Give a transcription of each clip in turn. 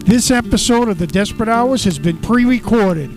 This episode of the Desperate Hours has been pre-recorded.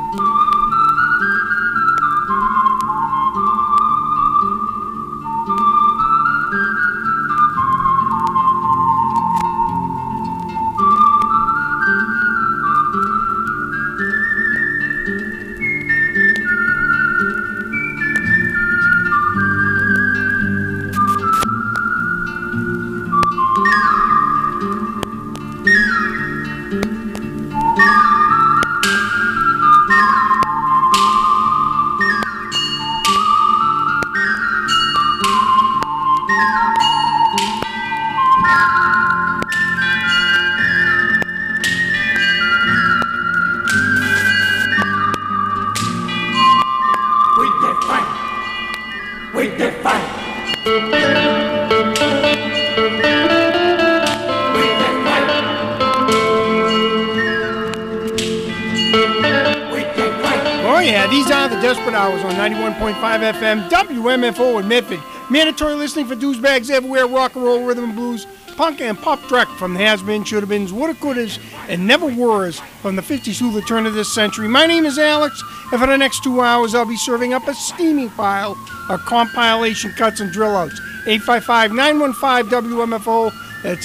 Hours on 91.5 FM, WMFO in Medford. Mandatory listening for douchebags everywhere, rock and roll, rhythm and blues, punk and pop track from the has-been, should-have-beens, woulda-couldas, and never-weres from the 50s through the turn of this century. My name is Alex, and for the next 2 hours, I'll be serving up a steaming pile of compilation cuts and drill-outs. 855-915-WMFO, that's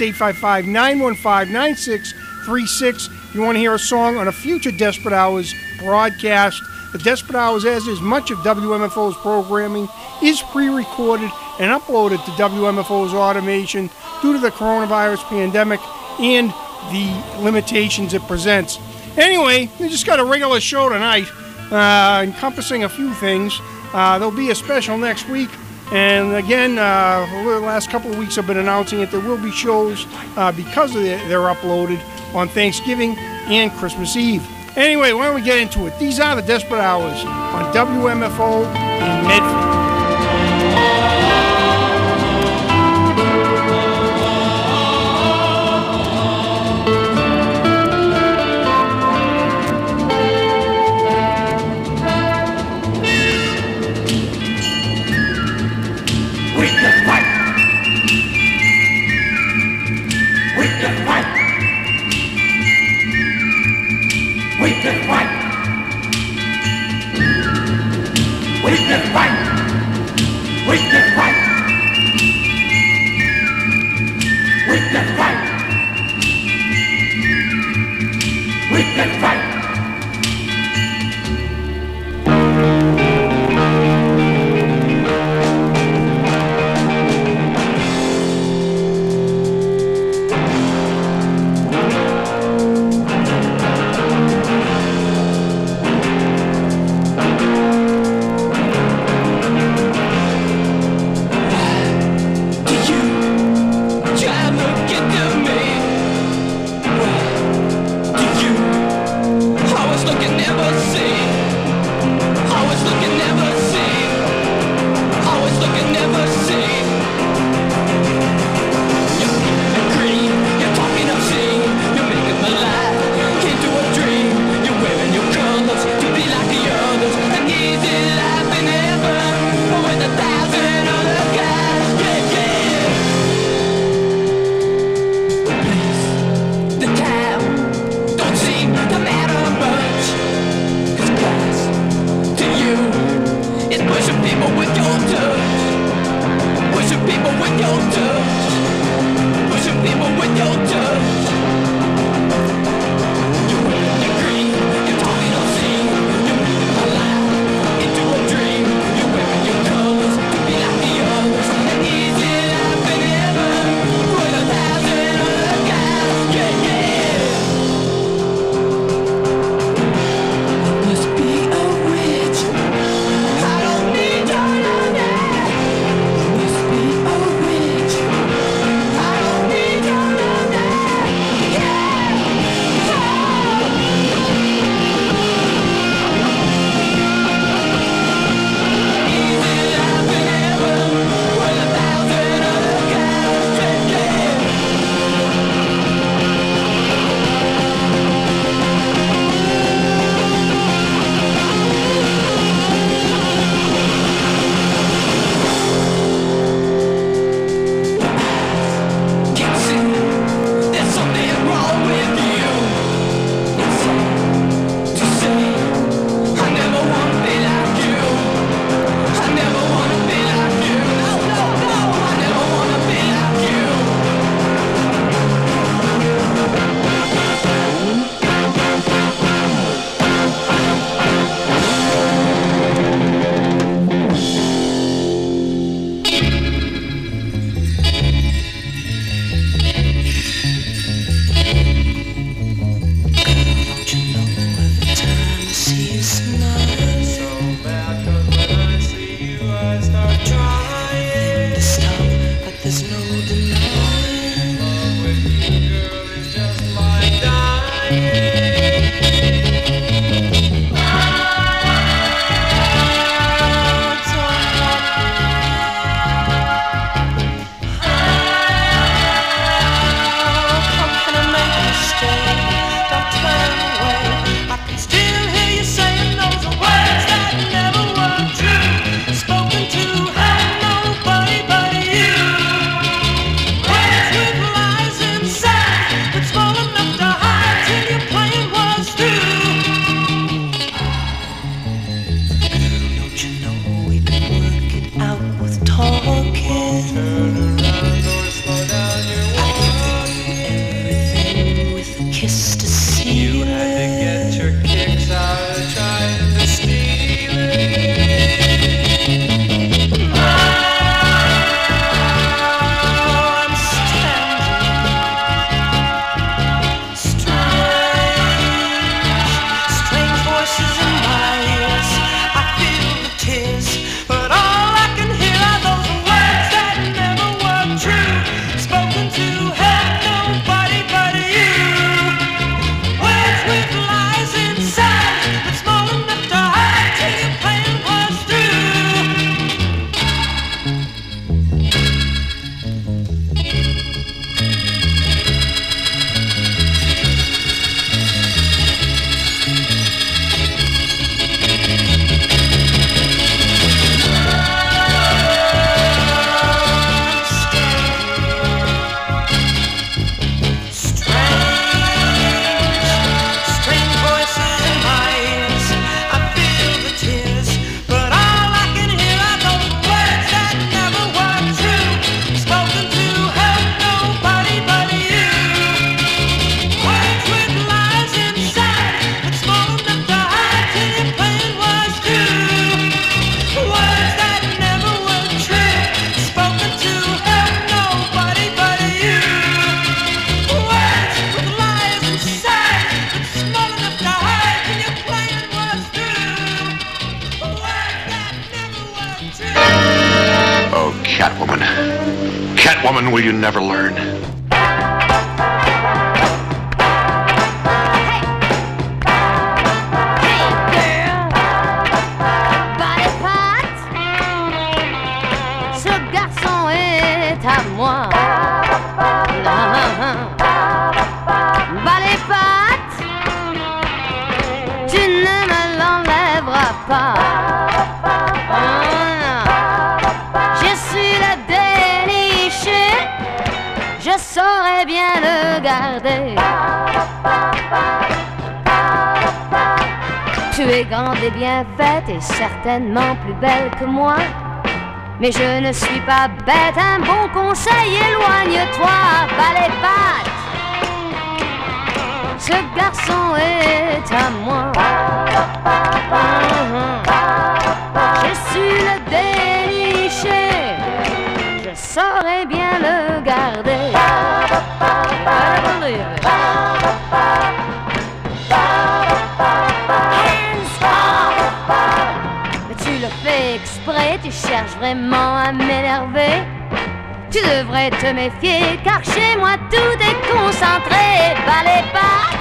855-915-9636. If you want to hear a song on a future Desperate Hours broadcast, the Desperate Hours, as is much of WMFO's programming, is pre-recorded and uploaded to WMFO's automation due to the coronavirus pandemic and the limitations it presents. Anyway, we just got a regular show tonight, encompassing a few things. There'll be a special next week, and again, the last couple of weeks I've been announcing it. There will be shows because they're uploaded on Thanksgiving and Christmas Eve. Anyway, why don't we get into it? These are the Desperate Hours on WMFO in Medford. We can fight. We can fight. We can fight. We can fight. We can fight. We can fight. We can fight. Catwoman. Catwoman, will you never learn? Je suis le déniché, je saurais bien le garder. Tu es grande et bien faite et certainement plus belle que moi. Mais je ne suis pas bête, un bon conseil, éloigne-toi, bas les pattes. Ce garçon est à moi. Je suis le déniché, je saurais bien le garder. Mais tu le fais exprès, tu cherches vraiment à m'énerver. Tu devrais te méfier, car chez moi tout est concentré. Bas les pattes.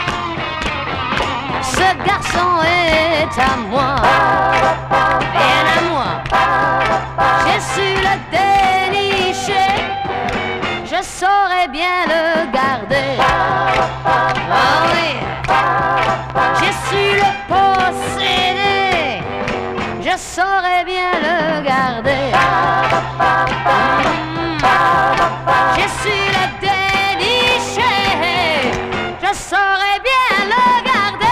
Ce garçon est à moi, bien à moi. Je suis le déniché, je saurais bien le garder. Oh oui, je suis le possédé, je saurais bien le garder. Je suis le déniché, je saurais bien le garder.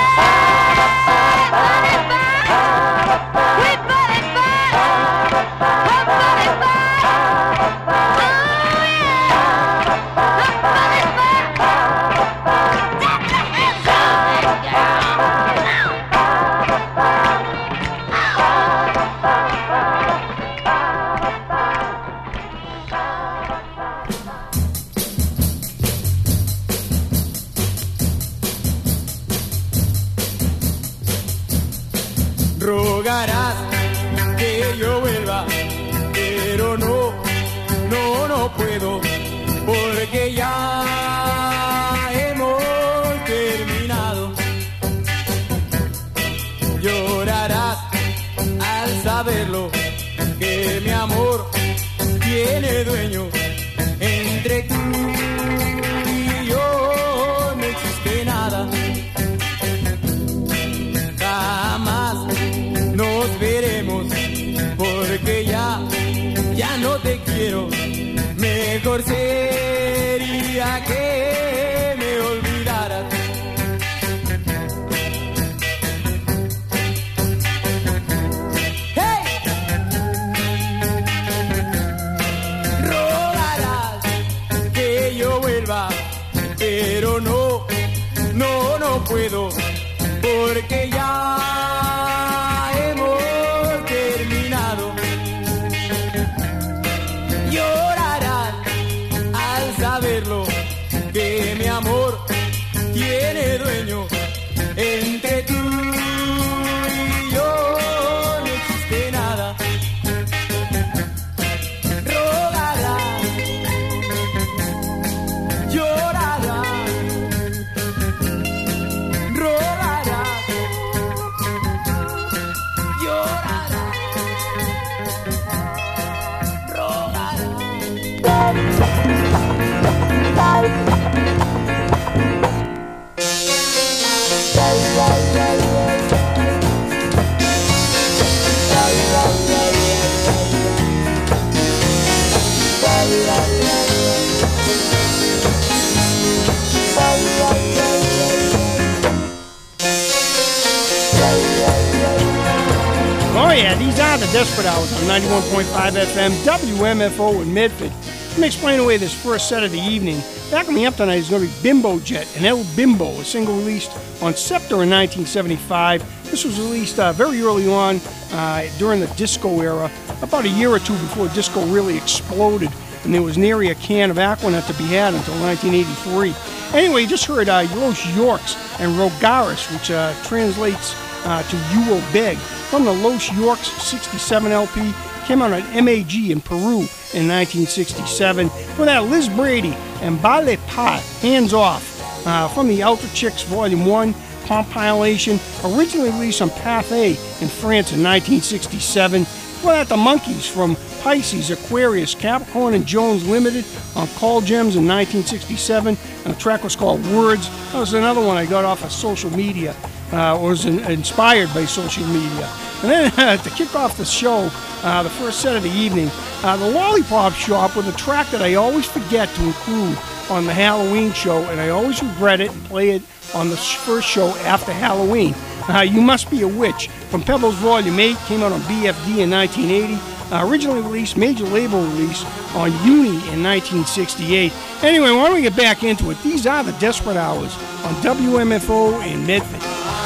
Rogarás que yo vuelva, pero no puedo, porque ya hemos terminado. Llorarás al saberlo, que mi amor tiene dueño. Entre tú y yo no existe nada. Jamás nos veremos, porque ya no te quiero. Mejor sería que me olvidaras. ¡Hey! Rogarás que yo vuelva, pero no puedo, porque ya hemos terminado. Llorarás al saberlo, que mi amor tiene dueño. Entre tú y yo no existe nada. Rogarás, llorarás, rogarás, llorarás, Oh yeah, these are the Desperate Hours on 91.5 FM, WMFO in Medford. Let me explain away this first set of the evening. Backing me up tonight is going to be Bimbo Jet and El Bimbo, a single released on Scepter in 1975. This was released very early on during the disco era, about a year or two before disco really exploded, and there was nary a can of Aquanet to be had until 1983. Anyway, you just heard Los Yorks and Rogaris, which translates to You Will Beg from the Los Yorks 67 LP. Came out on MAG in Peru in 1967. For that, Liz Brady and Bale Pas, Hands Off, from the Ultra Chicks Volume 1 compilation, originally released on Path A in France in 1967. For that, the Monkees from Pisces, Aquarius, Capricorn, and Jones Limited on Call Gems in 1967, and the track was called Words. That was another one I got off of social media, was inspired by social media. And then to kick off the show, the first set of the evening, the Lollipop Shop with a track that I always forget to include on the Halloween show, and I always regret it and play it on the first show after Halloween. You Must Be a Witch from Pebbles Volume 8, came out on BFD in 1980. Originally released, major label release on Uni in 1968. Anyway, why don't we get back into it? These are the Desperate Hours on WMFO in Medford.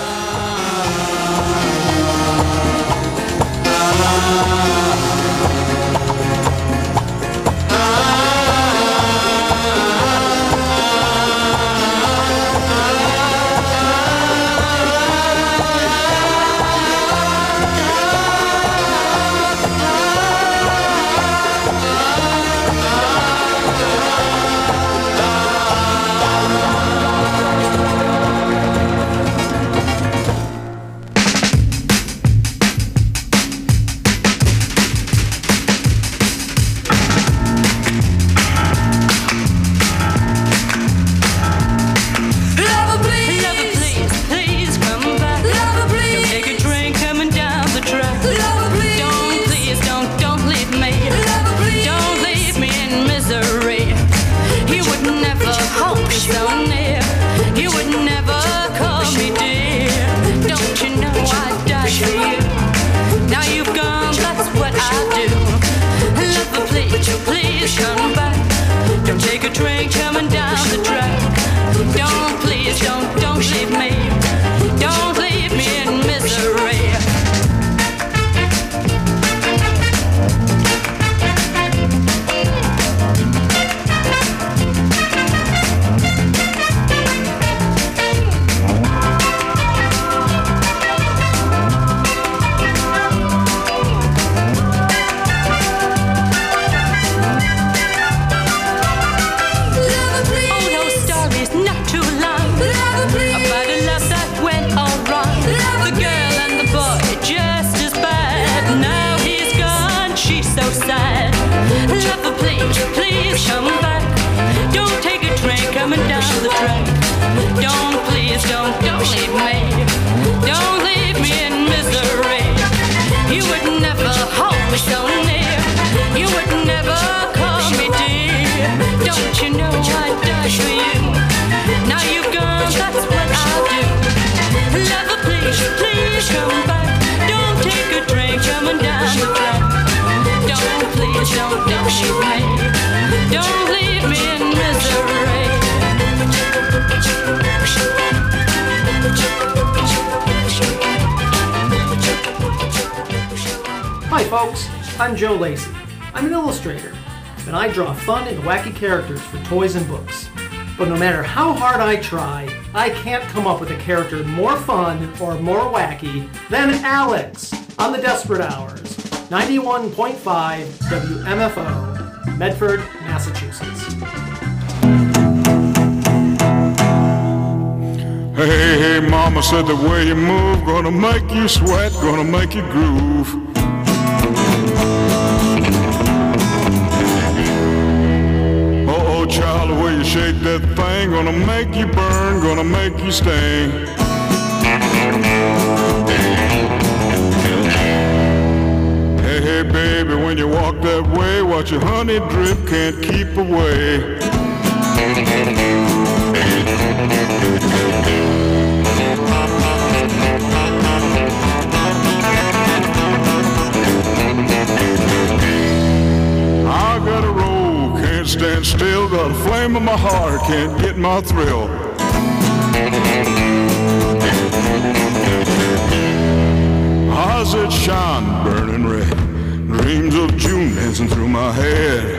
Hi folks, I'm Joe Lacey. I'm an illustrator, and I draw fun and wacky characters for toys and books. But no matter how hard I try, I can't come up with a character more fun or more wacky than Alex on the Desperate Hours, 91.5 WMFO, Medford, Massachusetts. Hey, hey, mama said the way you move, gonna make you sweat, gonna make you groove. Oh, child, the way you shake that thing, gonna make you burn, gonna make you sting. Hey, hey, baby, when you walk that way, watch your honey drip, can't keep away. I got a roll, can't stand still, got a flame in my heart, can't get my thrill. Eyes that shine, burning red, dreams of June dancing through my head.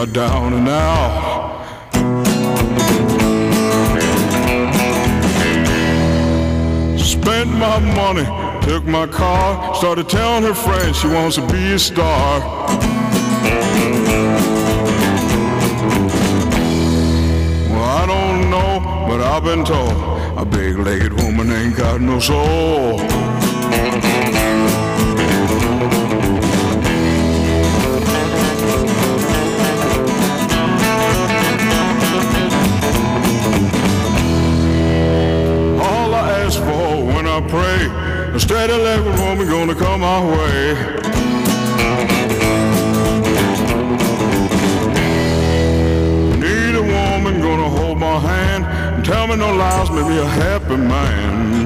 got down and out. Spent my money, took my car, started telling her friends she wants to be a star. Well, I don't know, but I've been told a big-legged woman ain't got no soul. All I ask for when I pray, a steady-legged woman gonna come my way. Need a woman gonna hold my hand and tell me no lies, make me a happy man.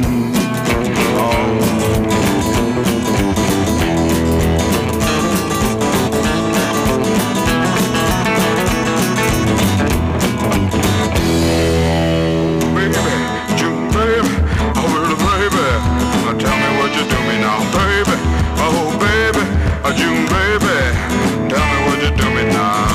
Baby, June, baby, oh little baby, now tell me what you do me now, baby. Oh baby, June, baby, tell me what you do me now.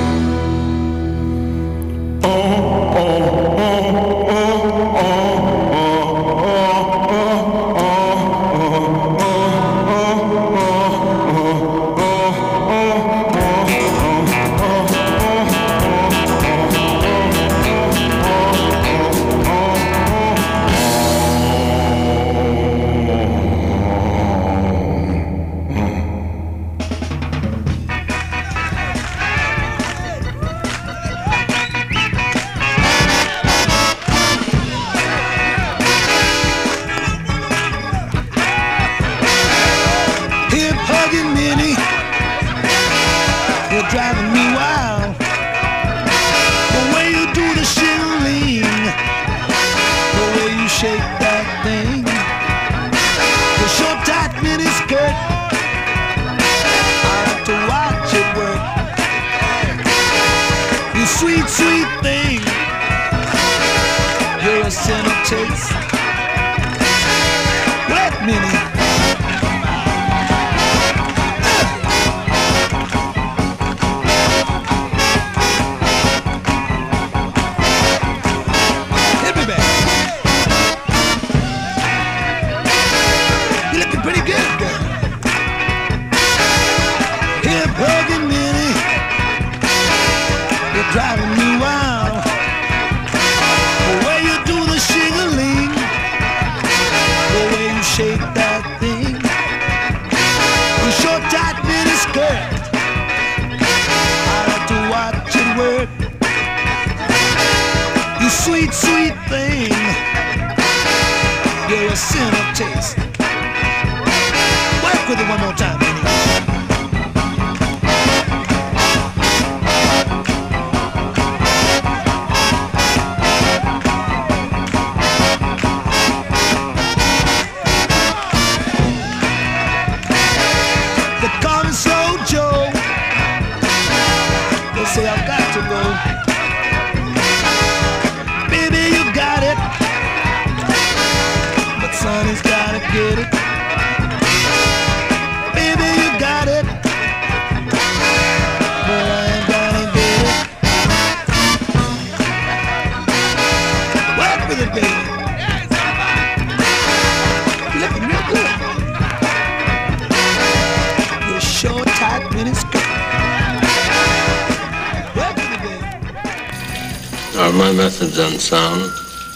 Driving me wild. The way you do the shilling, the way you shake that thing, the short tight mini skirt, I like to watch it work. You sweet, sweet thing, you're a sinner taste. Wet mini. Driving me wild. The way you do the shingling, the way you shake that thing, the short tight mini skirt, I like to watch it work. You sweet, sweet thing, you're a sinner taste. Work with it one more time, Minnie. Say I've got to go. Baby, you got it, but Sonny's gotta get it. Baby, you got it, but I ain't gonna get it. Work with it, baby. You're looking real good. You're short, tight, mini skirt. Are my methods unsound?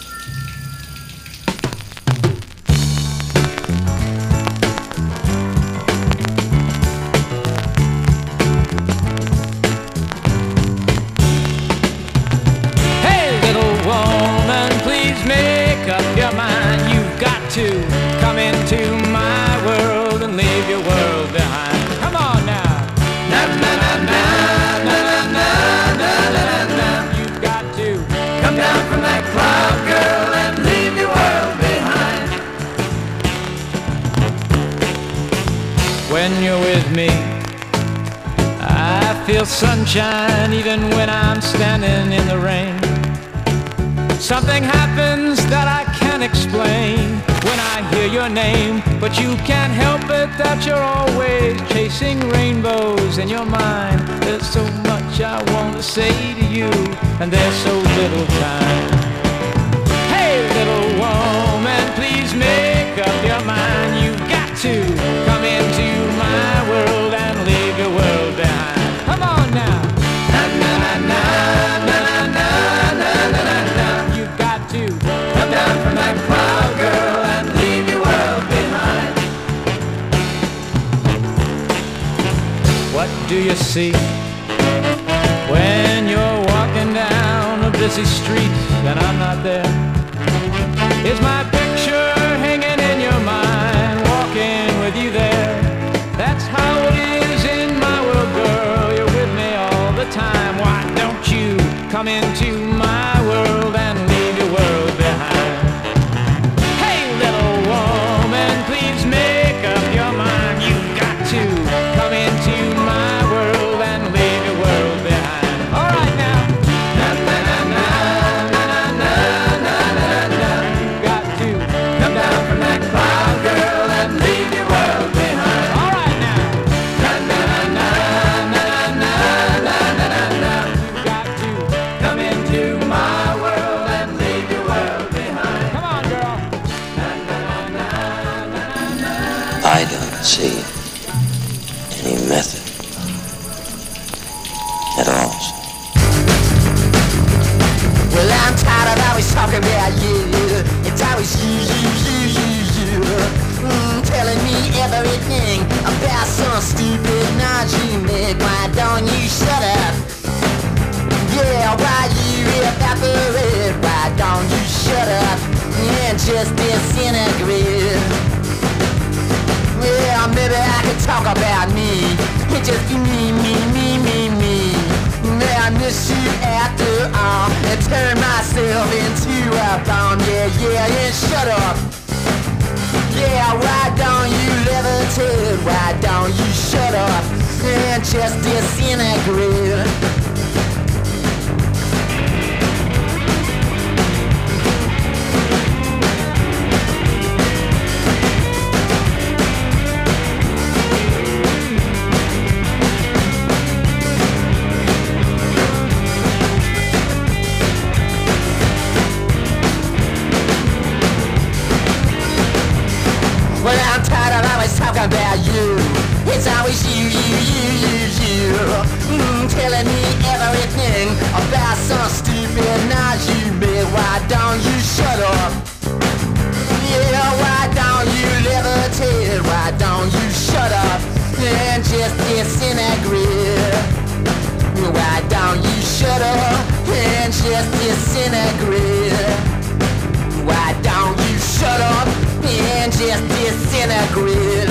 Hey, little woman, please make up your mind. You've got to come into my world and leave your world behind. Come on now. Na na na na na na na na na. You've got to come down from that cloud, girl, and leave your world behind. When you're with me, I feel sunshine even when I'm standing in the rain. Something happens that I can't explain. when I hear your name. But you can't help it that you're always chasing rainbows in your mind. There's so much I want to say to you, and there's so little time. Hey, little woman, please make up your mind. You've got to come into my world and leave your world behind. Come on now. Na na na na na na na na na na. You've got to come down from that cloud, girl, and leave your world behind. What do you see when you're walking down a busy street and I'm not there? Is my picture hanging in your mind, walking with you there? That's how it is in my world, girl. You're with me all the time. Why don't you come into my world and leave your world behind? Hey, little woman, please make up your mind. You've got to come into my world and leave your world behind. All right now. Na na na na na na na na na. You've got to come down from that cloud, girl, and leave your world behind. All right now. Na na na na na na na na na. You've got to come into my world and leave your world behind. Come on, girl. Na na na na na. I don't see any method at all. Well, I'm tired of always talking about you. It's always you. Telling me everything about some stupid nod you make. Why don't you shut up? Yeah, why you evaporate? Why don't you shut up and just disintegrate? Well, maybe I could talk about me. It just be me. I miss you after all and turn myself into a bomb. Yeah, shut up. Yeah, why don't you levitate? Why don't you shut up and just disintegrate? Well, I'm tired of always talking about you. It's always you. Telling me everything about some stupid nod you made. Why don't you shut up? Yeah, why don't you levitate? Why don't you shut up and just disintegrate? Why don't you shut up and just disintegrate? Why don't you shut up and just disintegrate?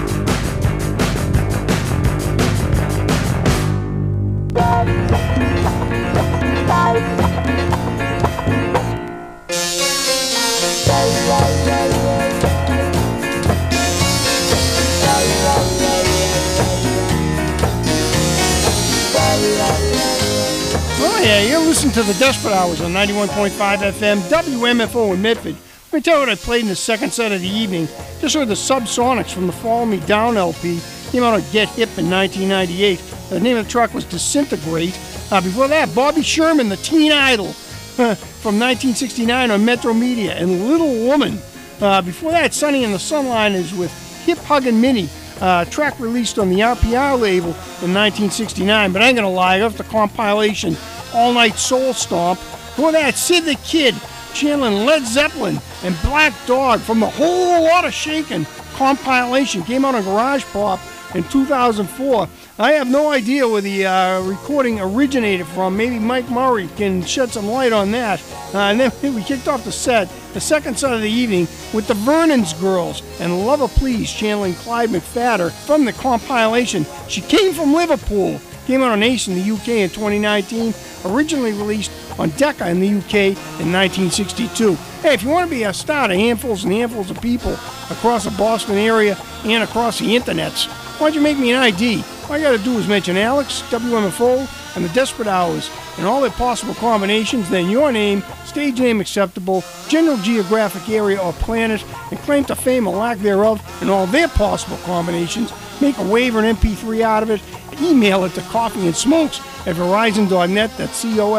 Oh yeah, you're listening to the Desperate Hours on 91.5 FM, WMFO in Medford. Let me tell you what I played in the second set of the evening. Just heard the Subsonics from the Follow Me Down LP. Came out on Get Hip in 1998. The name of the track was Disintegrate. Before that, Bobby Sherman, the Teen Idol, from 1969 on Metro Media, and Little Woman. Before that, Sonny and the Sunliners with Hip Huggin' Minnie, track released on the RPR label in 1969. But I ain't gonna lie, off the compilation All Night Soul Stomp. Before that, Sid the Kid, channeling Led Zeppelin and Black Dog from the Whole Lot of Shakin' compilation. Came out on Garage Pop in 2004. I have no idea where the recording originated from. Maybe Mike Murray can shed some light on that. And then we kicked off the second set of the evening, with the Vernon's Girls and Lover Please, channeling Clyde McPhatter from the compilation She Came From Liverpool. Came out on Ace in the UK in 2019. Originally released on Decca in the UK in 1962. Hey, if you want to be a star to handfuls and handfuls of people across the Boston area and across the internets, why don't you make me an ID? All you got to do is mention Alex, WMFO, and the Desperate Hours and all their possible combinations, then your name, stage name acceptable, general geographic area or planet, and claim to fame or lack thereof, and all their possible combinations. Make a waiver and MP3 out of it. Email it to coffeeandsmokes@verizon.net. That's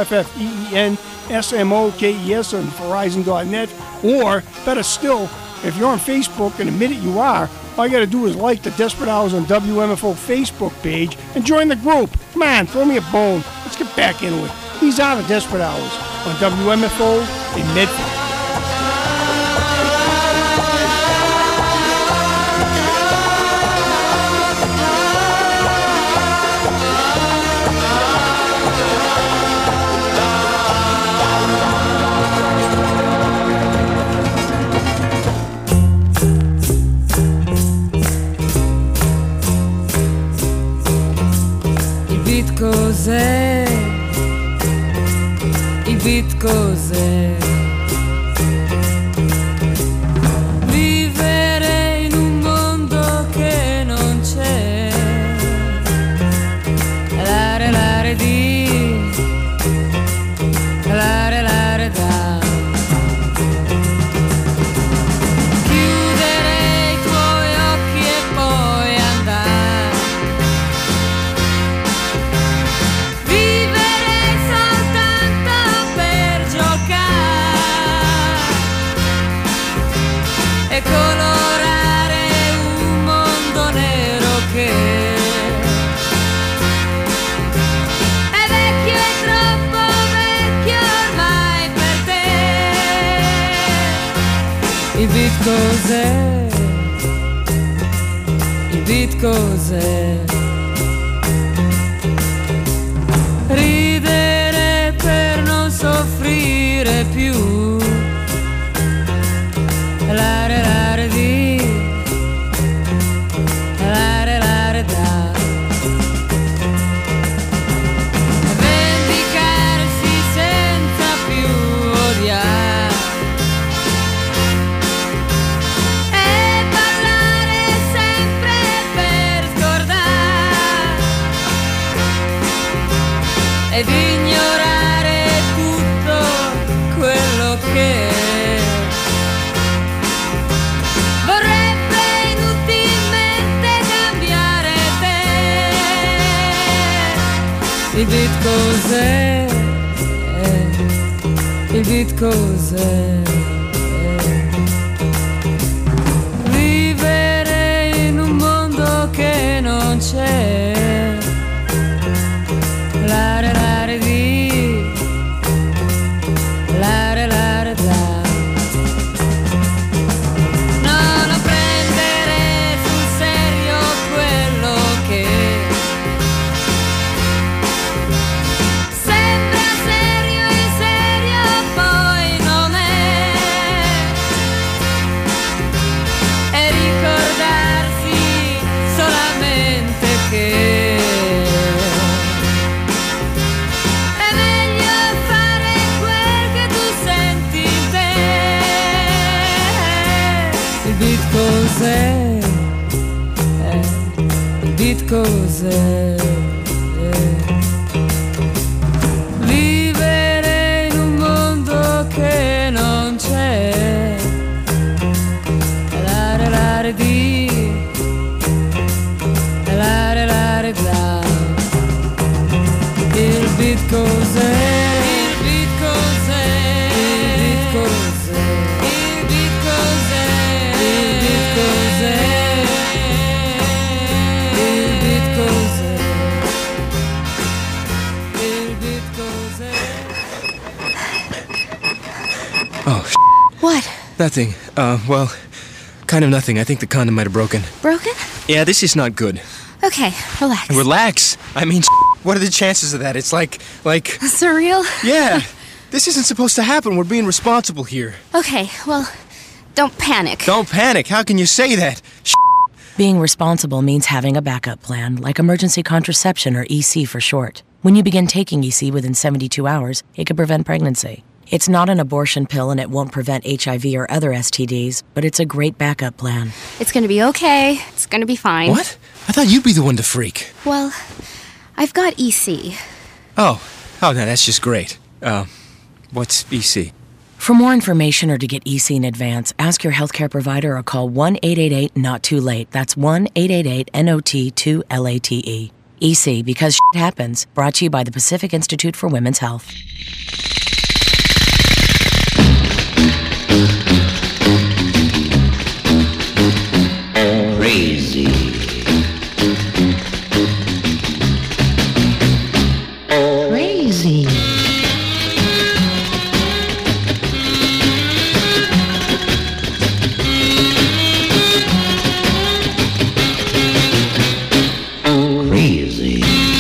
COFFEENSMOKES on Verizon.net. Or, better still, if you're on Facebook and admit it you are, all you got to do is like the Desperate Hours on WMFO Facebook page and join the group. Come on, throw me a bone. Let's get back into it. These are the Desperate Hours on WMFO in Medford. Cos'è? Il beat cos'è? Vivere in un mondo che non c'è. L'are di, l'are da. Chiudere i tuoi occhi e poi andare. E colorare un mondo nero che è vecchio e troppo vecchio ormai per te. Il beat cos'è? Il beat cos'è? Ridere per non soffrire più. L'are di, l'are da. Vendicarsi senza più odiare e parlare sempre per scordare ed ignorare tutto quello che il beat cos'è? Il beat cos'è? Vivere in un mondo che non c'è. L'are di, l'are da. No, non prendere sul serio quello che cos'è? Il beat cos'è? Vivere in un mondo che non c'è. L'are di, l'are da. Il beat cos'è? Il beat cos'è? Il beat cos'è? Il beat cos'è? Oh, what? Nothing. Well, kind of nothing. I think the condom might have broken. Broken? Yeah, this is not good. Okay, relax. Relax? I mean, what are the chances of that? It's like... Surreal? Yeah. This isn't supposed to happen. We're being responsible here. Okay, well, don't panic. Don't panic. How can you say that? Being responsible means having a backup plan, like emergency contraception, or EC for short. When you begin taking EC within 72 hours, it could prevent pregnancy. It's not an abortion pill and it won't prevent HIV or other STDs, but it's a great backup plan. It's gonna be okay. It's gonna be fine. What? I thought you'd be the one to freak. Well, I've got EC. Oh, Oh, no, that's just great. What's EC? For more information or to get EC in advance, ask your healthcare provider or call 1-888-NOT-TOO-LATE. That's 1-888-NOT-2-LATE. EC, because shit happens. Brought to you by the Pacific Institute for Women's Health. Crazy. Crazy. Crazy.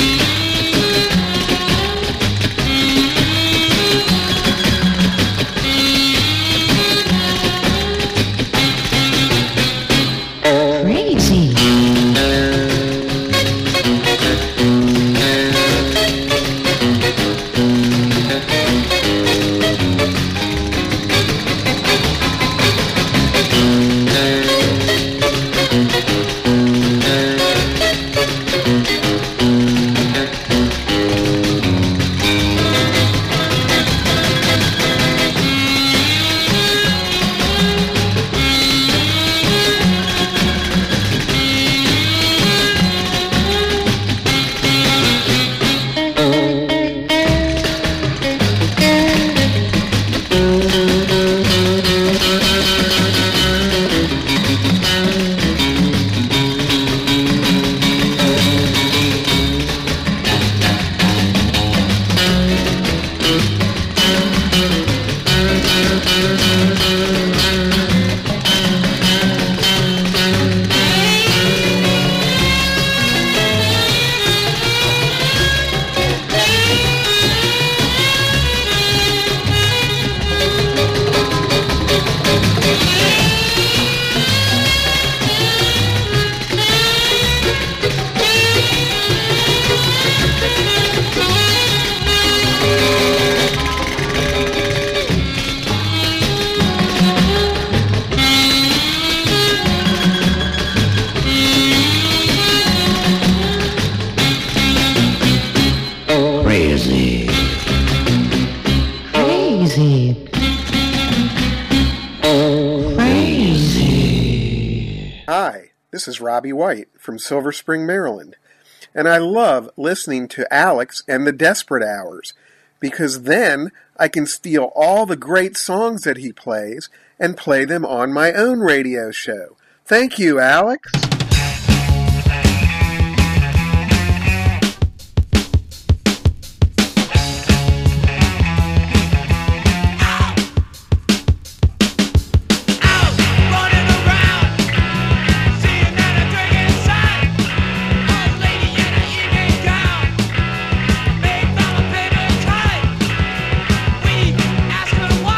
Hi, this is Robbie White from Silver Spring, Maryland, and I love listening to Alex and the Desperate Hours, because then I can steal all the great songs that he plays and play them on my own radio show. Thank you, Alex.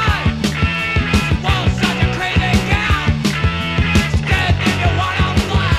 Crazy gal, scared if you wanna fly.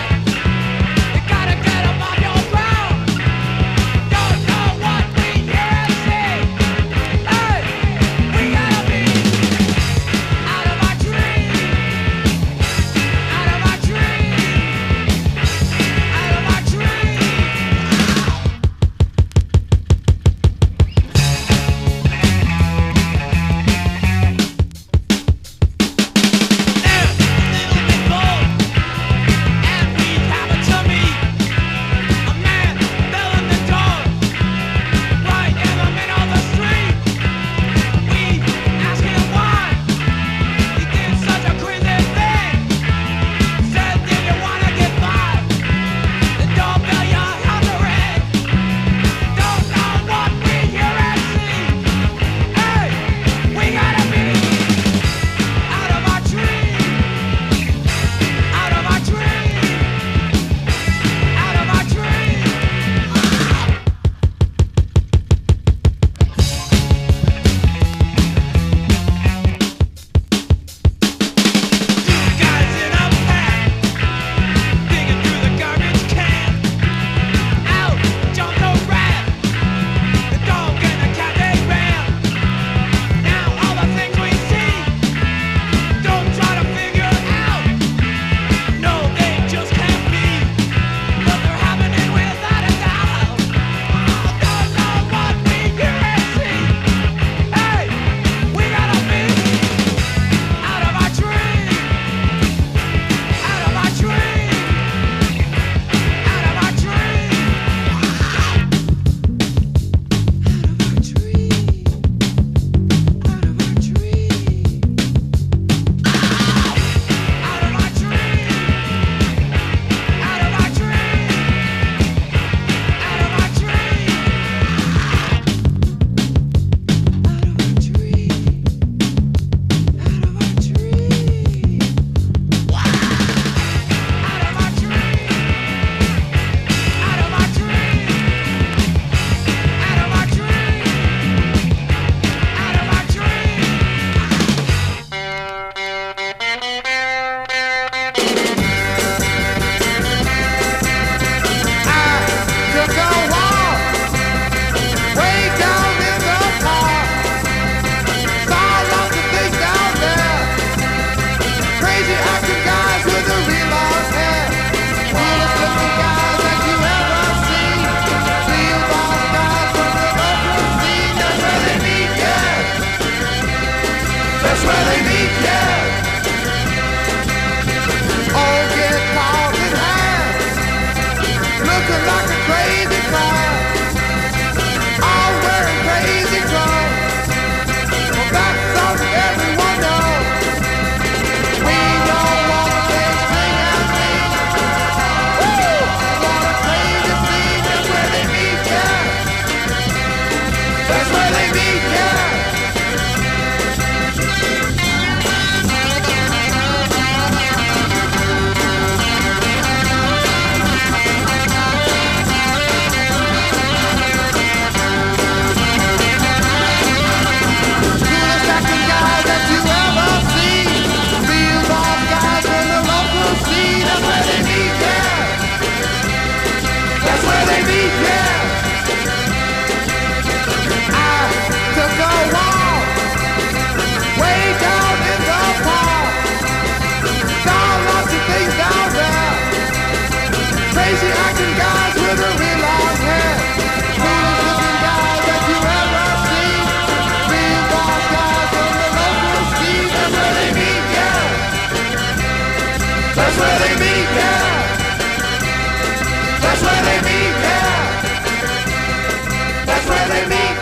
yeah. That's where they meet, yeah. That's where they meet,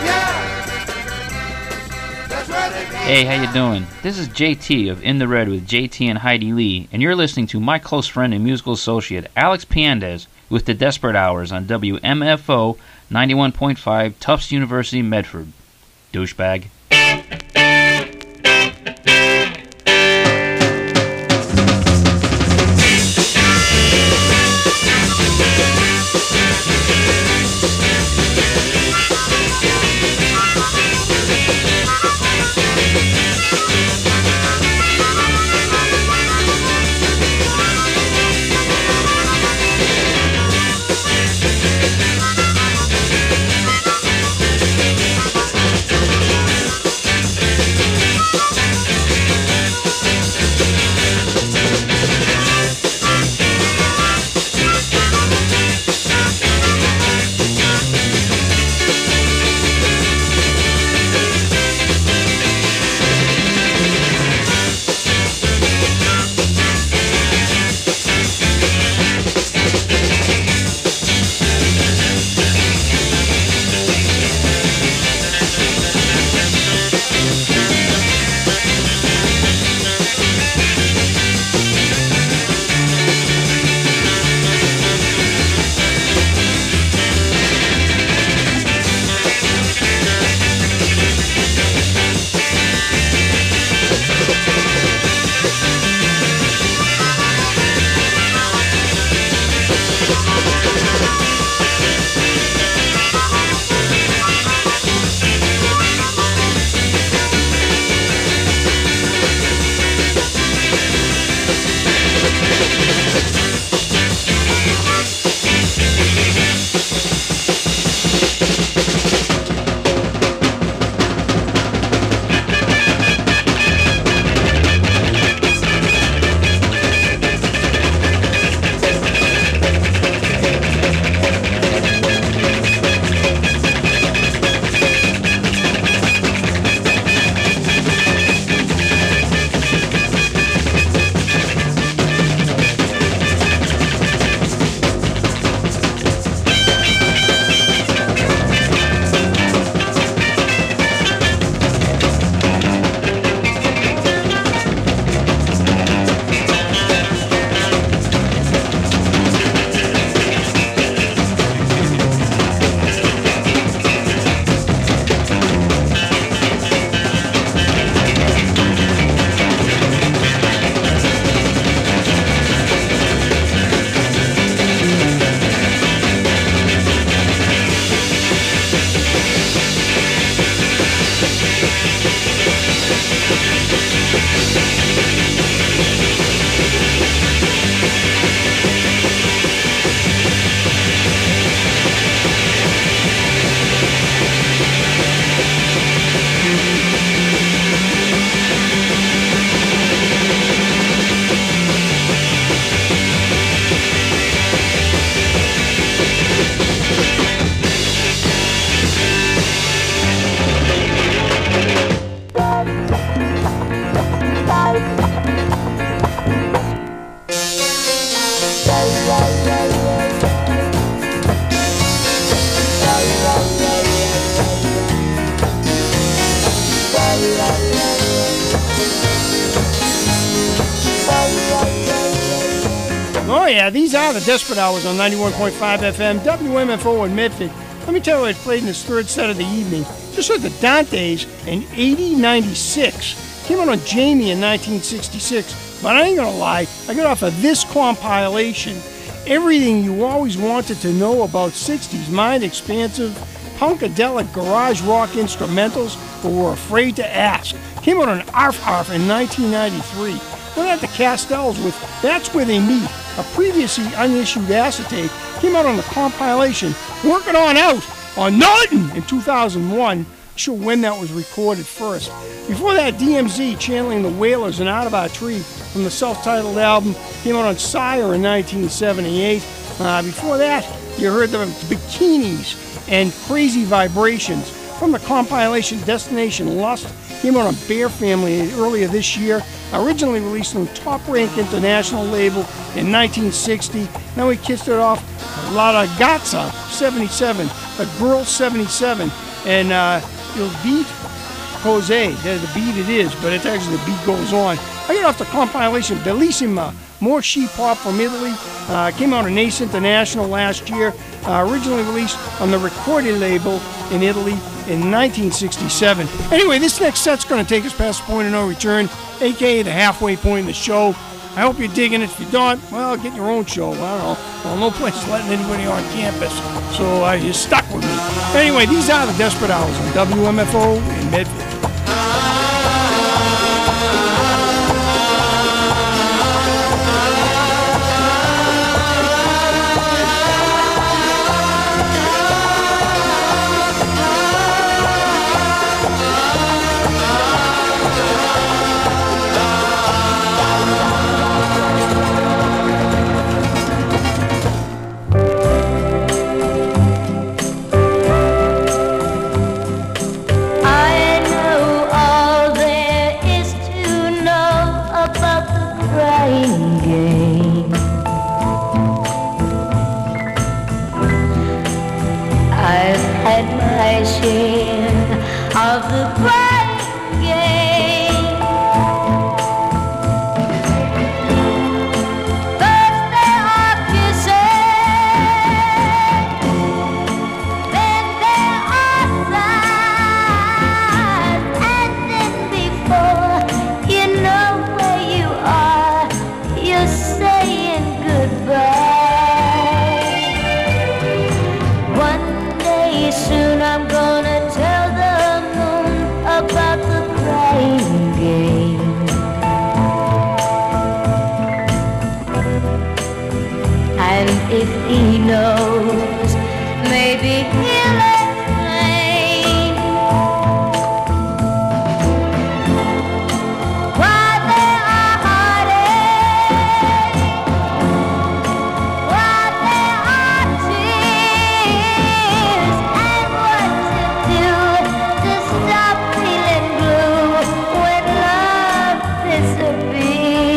yeah. That's where they meet. Hey, how you doing? This is JT of In the Red with JT and Heidi Lee, and you're listening to my close friend and musical associate Alex Piandez with the Desperate Hours on WMFO 91.5 Tufts University, Medford. Douchebag. Oh yeah, these are the Desperate Hours on 91.5 FM, WMFO in Medford. Let me tell you what I played in this third set of the evening. Just like the Dantes in 8096. Came out on Jamie in 1966. But I ain't gonna lie, I got off of this compilation everything you always wanted to know about 60s mind-expansive, punkadelic garage rock instrumentals but were afraid to ask. Came out on Arf Arf in 1993. Went out to Castells with That's Where They Meet, a previously unissued acetate. Came out on the compilation Working On Out on Norton in 2001. Not sure when that was recorded first. Before that, DMZ channeling the Wailers and Out of Our Tree from the self-titled album. Came out on Sire in 1978. Before that, you heard the Bikinis and Crazy Vibrations from the compilation Destination Lust. Came Came out on Bear Family earlier this year. Originally released on Top Rank International label in 1960. Then we kissed it off La Ragazza 77, The Girl 77, and Il Beat Jose. The beat it is, but it's actually the beat goes on. I get off the compilation Bellissima, more sheet pop from Italy. Came out on Ace International last year. Originally released on the Ricordi label in Italy in 1967. Anyway, this next set's going to take us past the point of no return, aka the halfway point in the show. I hope you're digging it. If you don't, well, get your own show. I don't know. Well, no place is letting anybody on campus, so you're stuck with me. Anyway, these are the Desperate Hours on WMFO in Medford. Of the crying game. First there are kisses, then there are sighs, and then before you know where you are, you're saying goodbye. One day soon I'm gonna tell about the crying game. And if he knows, maybe he'll explain why there are heartaches, why there are tears, and what to do to stop feeling blue when love disappears.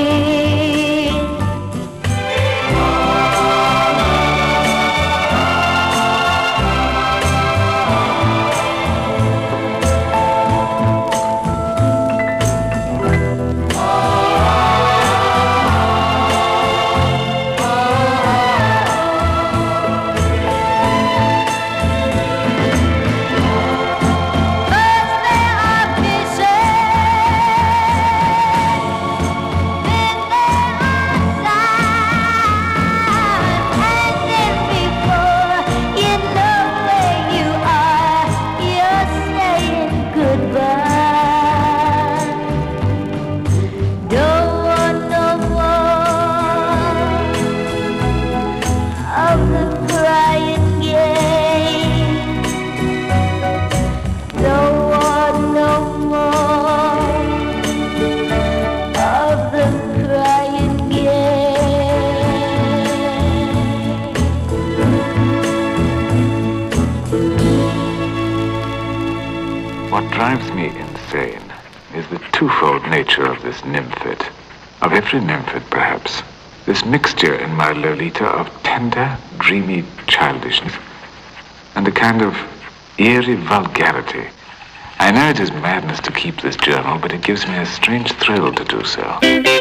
What drives me insane is the twofold nature of this nymphid, of every nymphid perhaps. This mixture in my Lolita of tender, dreamy childishness and a kind of eerie vulgarity. I know it is madness to keep this journal, but it gives me a strange thrill to do so.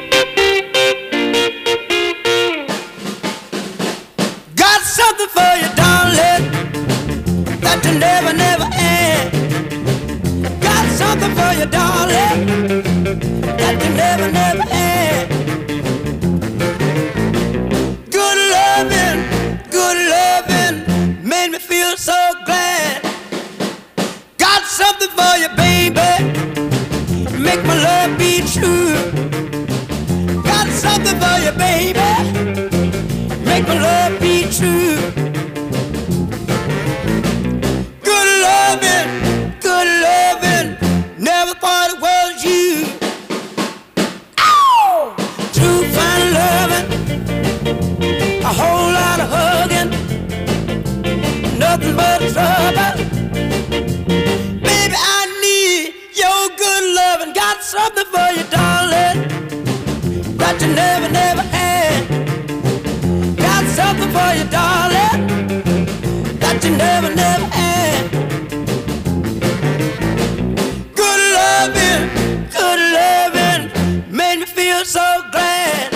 Got something for you, darling, that you never, never had. Got something for you, darling, that you never, never had. Good loving, made me feel so glad. Got something for you, baby, make my love be true. Got something for you, baby, make my love be true. Good loving, never thought it was you. Ow! True fine loving, a whole lot of hugging, nothing but trouble. Baby, I need your good love. something for you, darling, that you never, never had. Got something for you, darling, that you never, never had. Good loving, made me feel so glad.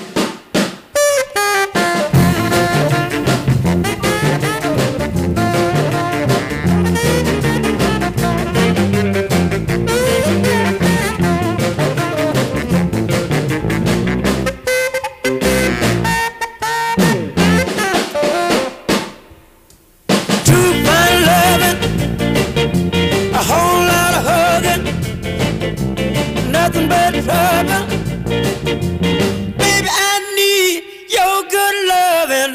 Nothing but trouble. Baby, I need your good loving.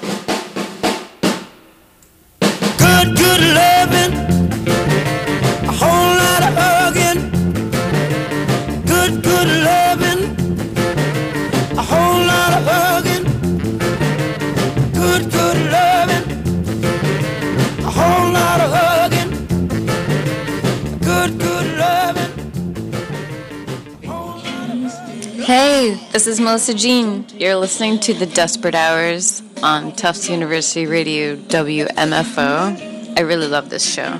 Good loving. A whole lot of hugging. Good loving. A whole lot of hugging. Good loving. A whole lot of hugging. Good loving. Hey, this is Melissa Jean. You're listening to The Desperate Hours on Tufts University Radio WMFO. I really love this show.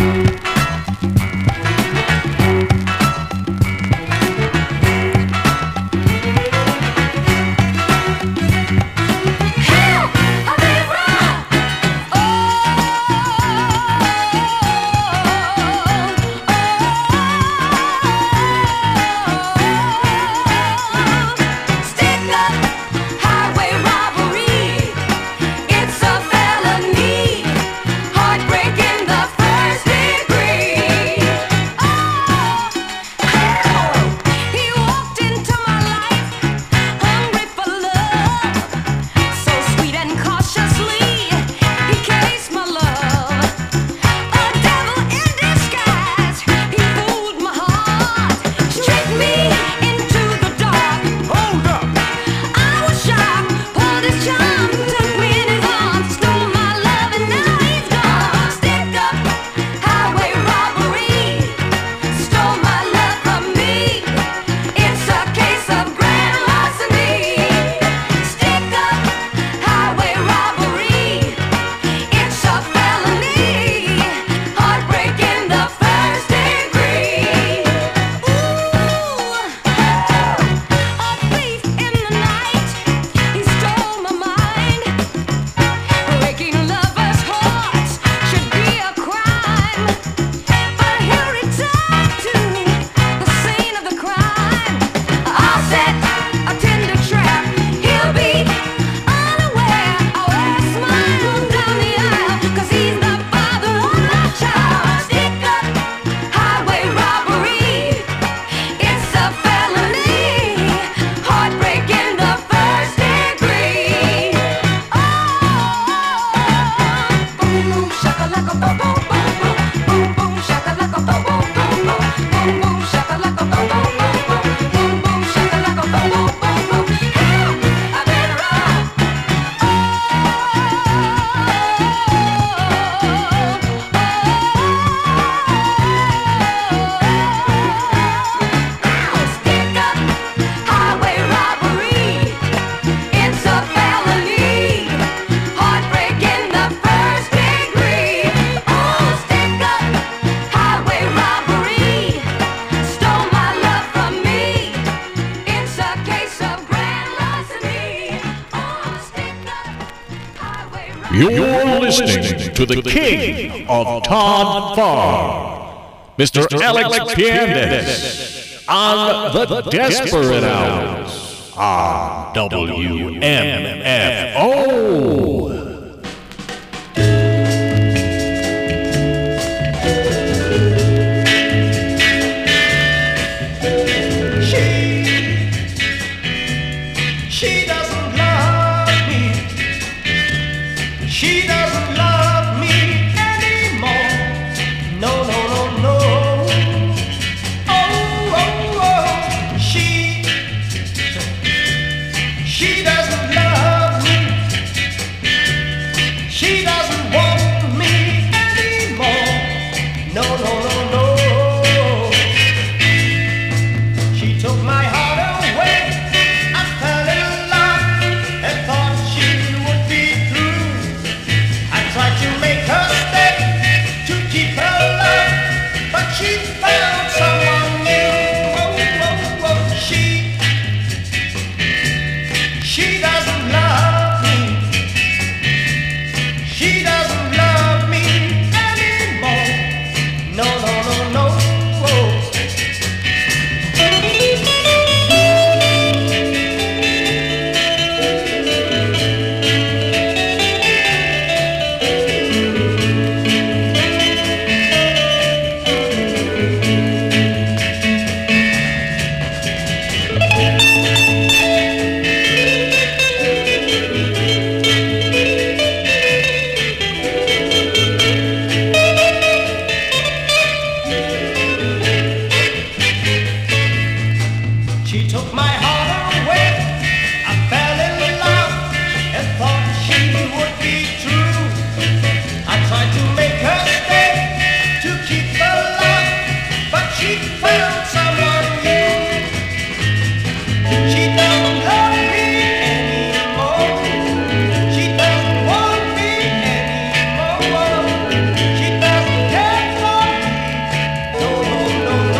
You're listening to the king of Todd Farr, Mr. Alex Piandes, on the Desperate Hours on WMFO. She doesn't love me. She doesn't love me anymore. No, no, no, no. Oh, oh, oh. She doesn't love me. took my heart away. I fell in love and thought she would be true. I tried to make her stay to keep the love, but she found someone new. She doesn't love me anymore. She doesn't want me anymore. She doesn't care for me. No, no, no, no.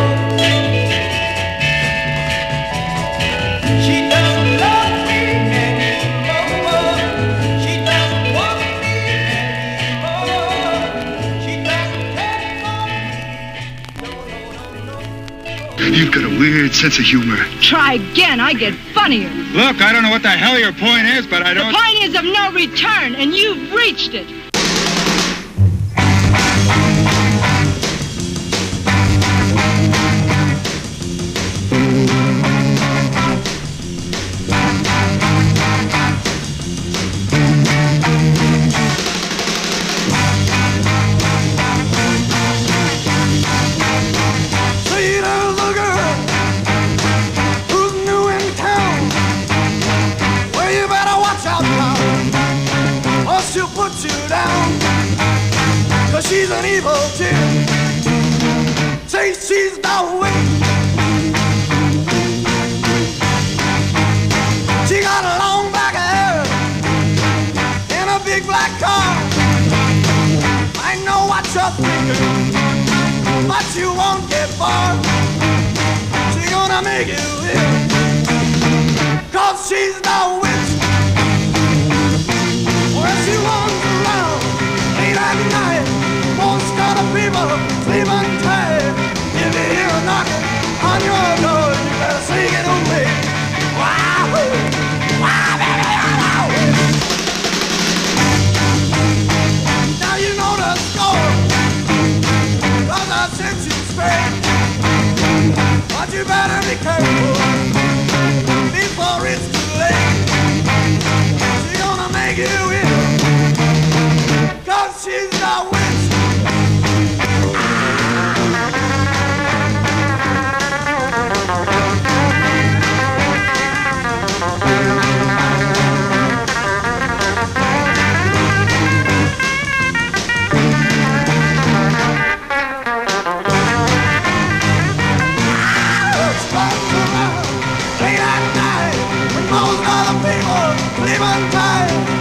She doesn't love me anymore. She doesn't want me anymore. She doesn't care for me. You've got a weird sense of humor. Try again, I get funnier. Look, I don't know what the hell your point is, but I The don't... point is of no return, and you've reached it. See there's a girl who's new in town. Well, you better watch out, pal, or she'll put you down. 'Cause she's an evil chick. Say she's the witch. She got a long black hair and a big black car. I know what you're thinking, but you won't get far. She's gonna make you ill, 'cause she's the witch. Well, she runs around late at night, most of the people sleeping tight. If you hear a knocking on your door, you better sing it on me. Wow, wow, baby, wow. Now you know the score, 'cause I sent you straight. But you better be careful before it's too late. She's gonna make you ill, 'cause she's the witch. Late at night, when most other people sleep untied.